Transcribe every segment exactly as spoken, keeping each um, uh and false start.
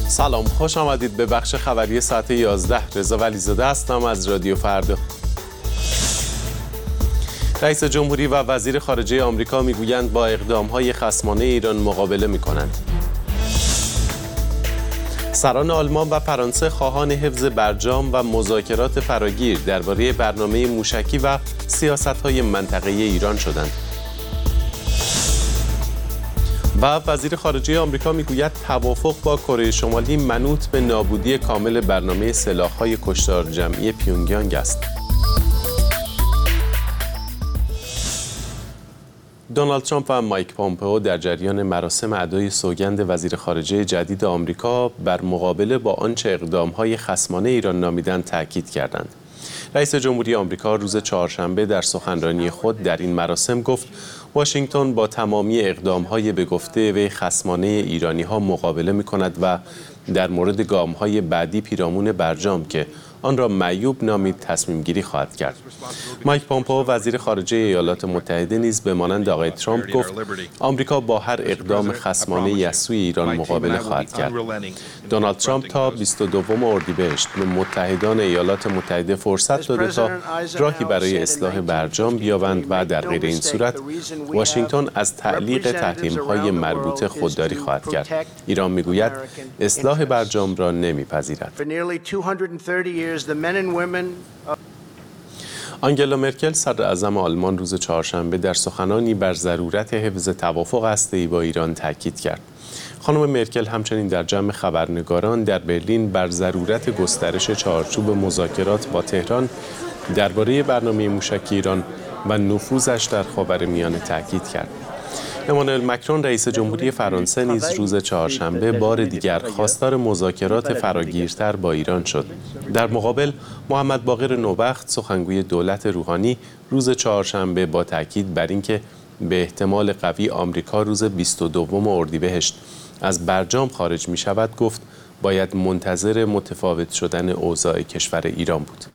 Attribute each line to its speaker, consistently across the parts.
Speaker 1: سلام، خوش آمدید به بخش خبری ساعت یازده. رضا ولیزاده هستم از رادیو فردا. رئیس جمهوری و وزیر خارجه آمریکا میگویند با اقدام‌های خصمانه ایران مقابله می‌کنند. سران آلمان و فرانسه خواهان حفظ برجام و مذاکرات فراگیر درباره برنامه موشکی و سیاست‌های منطقه‌ای ایران شدند. و وزیر خارجه آمریکا میگوید توافق با کره شمالی منوط به نابودی کامل برنامه سلاح‌های کشتار جمعی پیونگیانگ است. دونالد ترامپ و مایک پومپئو در جریان مراسم ادای سوگند وزیر خارجه جدید آمریکا بر مقابله با آنچه اقدام‌های خصمانه ایران نامیدند تاکید کردند. رئیس جمهوری آمریکا روز چهارشنبه در سخنرانی خود در این مراسم گفت واشنگتن با تمامی اقدام‌های به گفته وی خصمانه ایرانی‌ها مقابله می‌کند و در مورد گام‌های بعدی پیرامون برجام که آن را معیوب نامید تصمیم گیری خواهد کرد. مایک پومپئو وزیر خارجه ایالات متحده نیز به مانند آقای ترامپ گفت آمریکا با هر اقدام خصمانه‌ای از سوی ایران مقابله خواهد کرد. دونالد ترامپ تا بیست و دوم اردیبهشت به متحدان ایالات متحده فرصت داده تا راهی برای اصلاح برجام بیابند و در غیر این صورت واشنگتن از تعلیق تحریم‌های مربوطه خودداری خواهد کرد. ایران میگوید اصلاح برجام را نمیپذیرد. آنگلا مرکل صدراعظم آلمان روز چهارشنبه در سخنانی بر ضرورت حفظ توافق هسته‌ای با ایران تاکید کرد. خانم مرکل همچنین در جمع خبرنگاران در برلین بر ضرورت گسترش چارچوب مذاکرات با تهران درباره برنامه موشکی ایران و نفوذش در خاورمیانه تاکید کرد. امانوئل مکرون رئیس جمهوری فرانسه نیز روز چهارشنبه بار دیگر خواستار مذاکرات فراگیرتر با ایران شد. در مقابل محمد باقر نوبخت سخنگوی دولت روحانی روز چهارشنبه با تاکید بر اینکه به احتمال قوی آمریکا روز بیست و دوم اردیبهشت از برجام خارج می شود گفت باید منتظر متفاوت شدن اوضاع کشور ایران بود.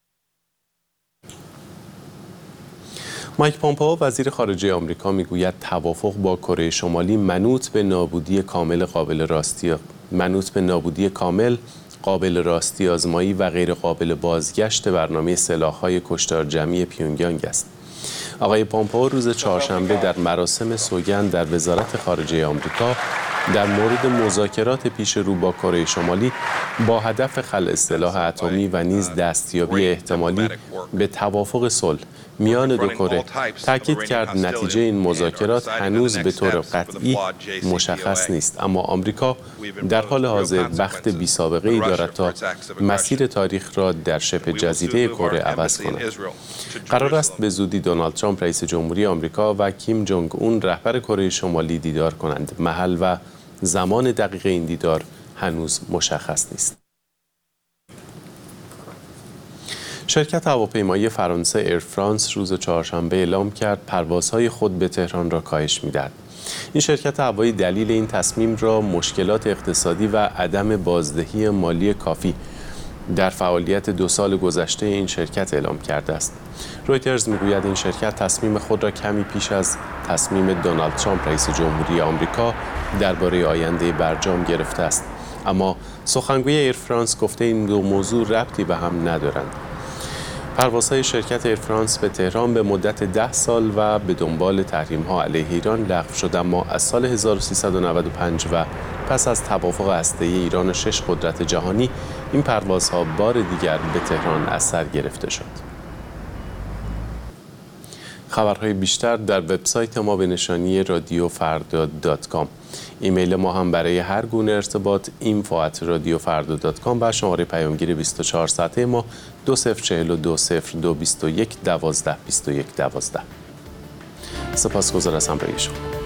Speaker 1: مایک پومپئو وزیر خارجه آمریکا میگوید توافق با کره شمالی منوط به نابودی کامل قابل راستی منوط به نابودی کامل قابل راستی آزمایی و غیر قابل بازگشت برنامه سلاح‌های کشتار جمعی پیونگیانگ است. آقای پومپئو روز چهارشنبه در مراسم سوگند در وزارت خارجه آمریکا در مورد مذاکرات پیش رو با کره شمالی با هدف خلع سلاح اتمی و نیز دستیابی احتمالی به توافق صلح میان دو کره تاکید کرد نتیجه این مذاکرات هنوز به طور قطعی مشخص نیست، اما آمریکا در حال حاضر بخت بی سابقه ای دارد تا مسیر تاریخ را در شبه جزیره کره عوض کند. قرار است به زودی دونالد ترامپ رئیس جمهوری آمریکا و کیم جونگ اون رهبر کره شمالی دیدار کنند. محل و زمان دقیق این دیدار هنوز مشخص نیست. شرکت هواپیمایی فرانسه ایر فرانس روز چهارشنبه اعلام کرد پروازهای خود به تهران را کاهش می‌دهد. این شرکت هوایی دلیل این تصمیم را مشکلات اقتصادی و عدم بازدهی مالی کافی در فعالیت دو سال گذشته این شرکت اعلام کرده است. رویترز میگوید این شرکت تصمیم خود را کمی پیش از تصمیم دونالد ترامپ رئیس جمهوری آمریکا درباره آینده برجام گرفته است، اما سخنگوی ایر فرانس گفته این دو موضوع ربطی به هم ندارند. پروازهای شرکت ایر فرانس به تهران به مدت ده سال و به دنبال تحریم‌ها علیه ایران لغو شد، اما از سال هزار و سیصد و نود و پنج و پس از توافق هسته‌ای ایران و شش قدرت جهانی این پروازها بار دیگر به تهران از سر گرفته شد. خبرهای بیشتر در وبسایت ما به نشانی رادیو فردا دات کام. ایمیل ما هم برای هر گونه ارتباط اینفو ات رادیو فردا دات کام و شماره پیامگیر بیست و چهار ساعته ما دو صفر چهل و دو صفر دو بیست و یک دوازده بیست و یک دوازده. سپاسگزار از همراهی شما.